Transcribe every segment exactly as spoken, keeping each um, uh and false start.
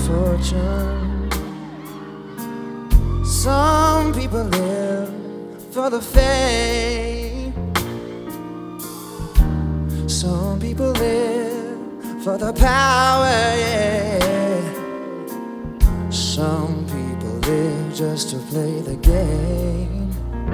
fortune. Some people live for the fame. Some people live for the power, yeah. Some people live just to play the game.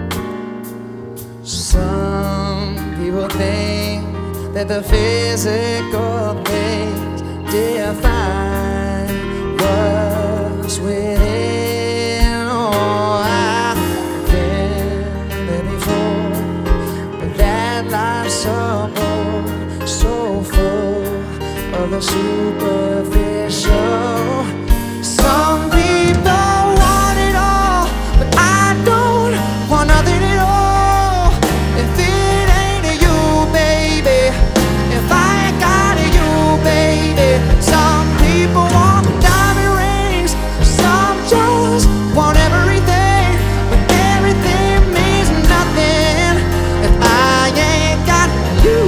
Some people think that the physical things define what's within. Oh, I've been there before, but that life's so bold, so full of the superficial. Some people want it all, but I don't want nothing at all. If it ain't you, baby, if I ain't got you, baby. Some people want diamond rings, some just want everything, but everything means nothing if I ain't got you.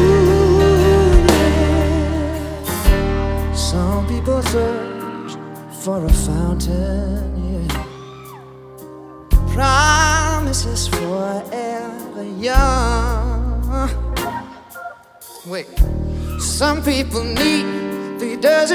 Some people search for a fountain, yeah. Promises forever young. Wait, some people need three dozen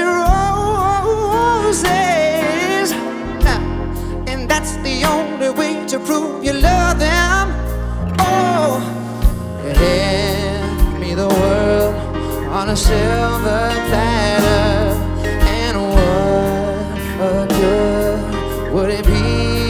roses, and that's the only way to prove you love them. Oh, you hand me the world on a silver platter, and what good would it be,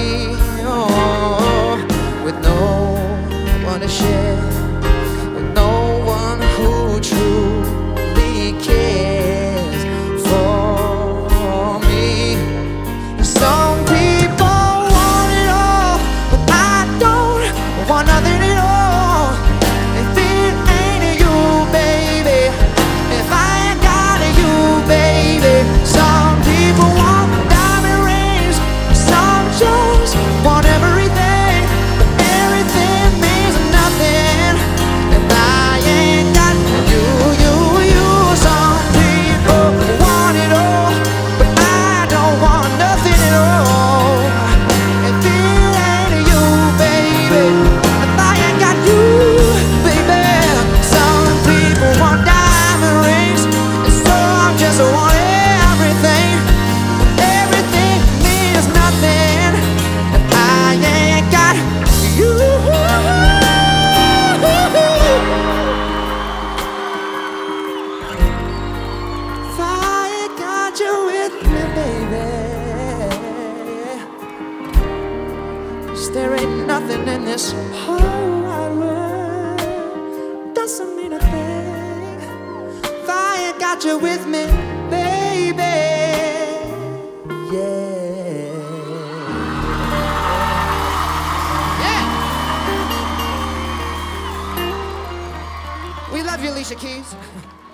oh, with no one to share, with no one who truly cares for me. Some people want it all, but I don't want nothing at all. If it ain't you, baby, if I ain't got you, baby. Some people want diamond rings, some just want everything, but everything means nothing if I ain't got you, you, you. Some people want it all, but I don't want nothing at all. If it ain't you, baby, if I ain't got you, baby. Some people want diamond rings, and some just want everything. Everything means nothing if I ain't got you. If I ain't got you with me, baby, 'cause there ain't nothing in this whole wide world doesn't mean a thing if I ain't got you with me, baby. Yeah. Yeah. We love you, Alicia Keys.